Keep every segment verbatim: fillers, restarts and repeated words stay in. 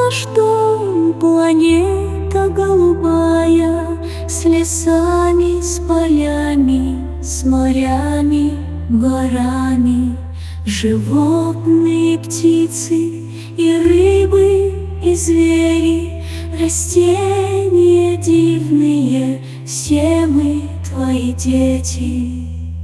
наш дом, планета голубая, с лесами, с полями, с морями, горами. Животные, птицы и рыбы, и звери, растения дивные, все мы твои дети.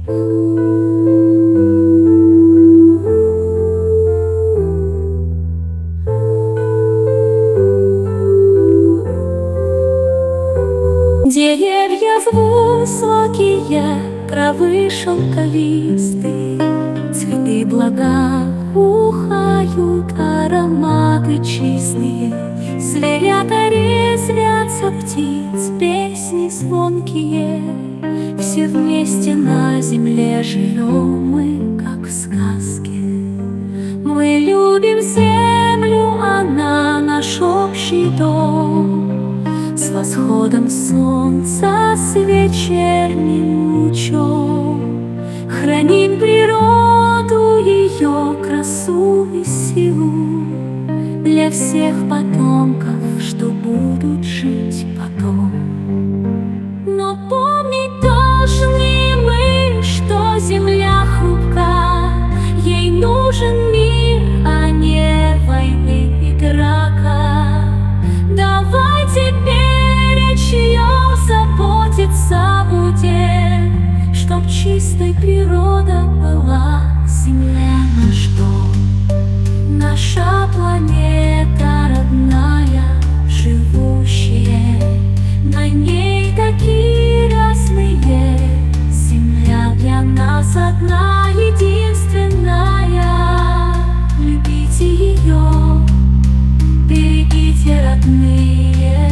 Деревья высокие, травы шелковистые, цветы благоухают, ароматы чистые. Зверята резвятся, птиц, песни звонкие. Все вместе на земле живем мы, как в сказке. Мы любим землю, она наш общий дом. С восходом солнца, с вечерним лучом храним природу, ее красу и силу для всех потомков, что будут жить потом. Но помнить должны мы, что земля хрупка, ей нужен мир, а не войны и драка. Давай теперь ее заботиться будем, чтоб чистой природа была земля наш дом. Наша планета родная, живущая на ней такие разные. Земля для нас одна, единственная. Любите ее, берегите, родные.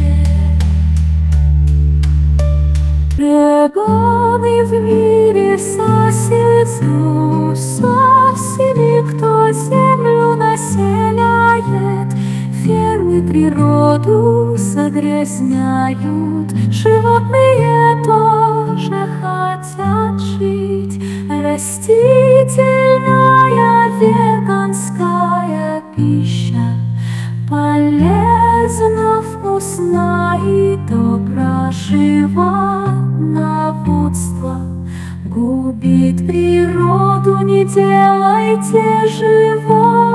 Преграды в мире сосредоточены, со всеми, кто землю населяет. Фермы природу загрязняют, животные тоже хотят жить. Растительная веганская пища полезна, вкусна и добра. Животноводство губит природу, не делайте живот.